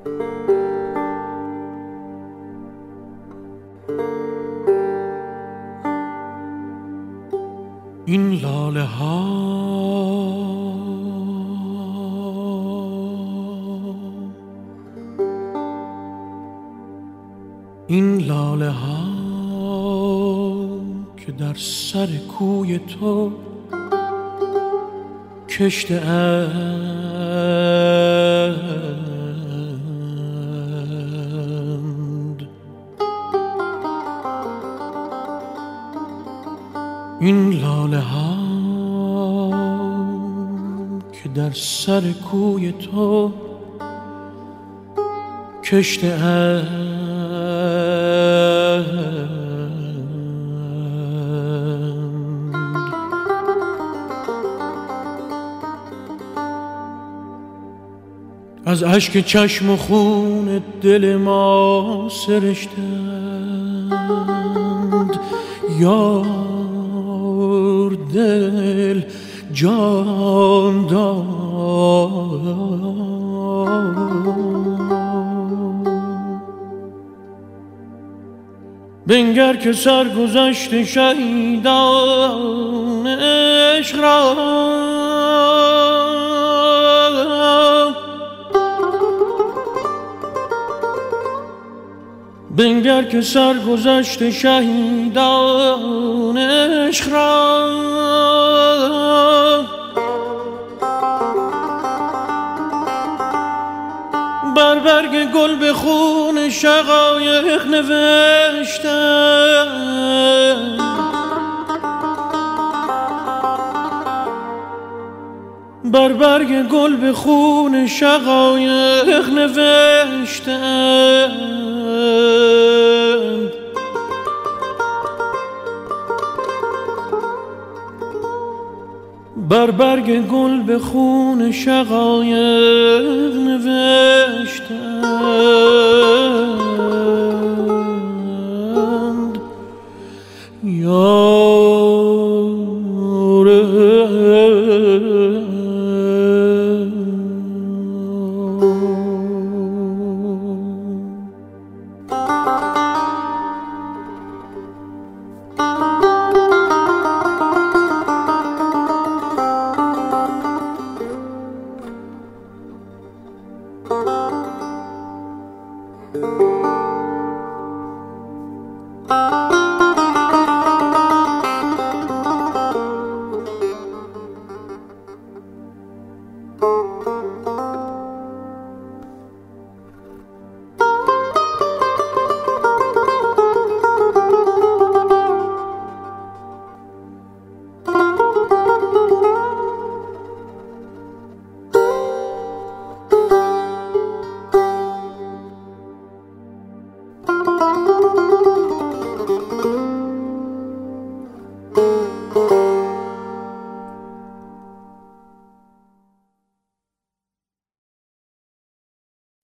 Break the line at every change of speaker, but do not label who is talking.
این لاله ها این لاله ها که در سر کوی تو کشته اند، این لاله ها که در سر کوی تو کشته اند، از اشک چشم و خون دل ما سرشتند. یار دل جان داد، بنگر که سرگذشت شهیدان عشق را، بنگر که سرگذشت شهیدان عشق را. بر برگ گل به خون شقایق نوشتم، بر برگ گل به خون شقایق نوشتم. بر برگ گل به خون شقایق نوشتند. یار